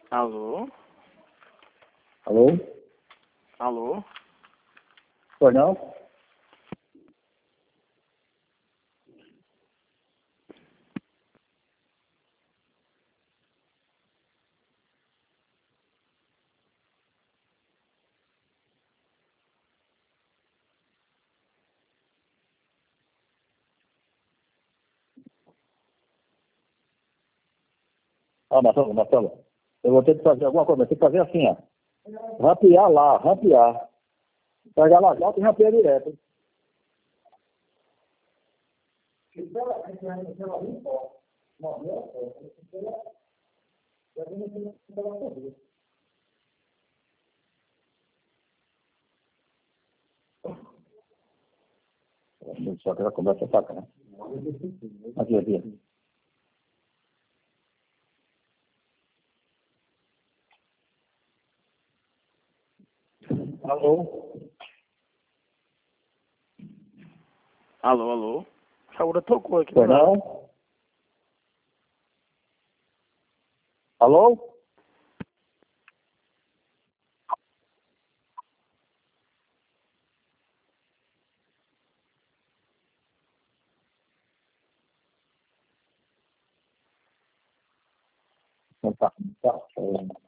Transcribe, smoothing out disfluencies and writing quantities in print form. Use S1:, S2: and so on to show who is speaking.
S1: Alô?
S2: Alô?
S1: Alô?
S2: Pois não? Marcelo, eu vou ter que fazer alguma coisa, vou ter que fazer assim, ó. Rampear lá, rampear. Pegar lá alto e rampear direto. Só que ela começa a faca, né? Aqui. Alô?
S1: Alô? A Saúde tocou aqui.
S2: Pois não? Alô? Tá.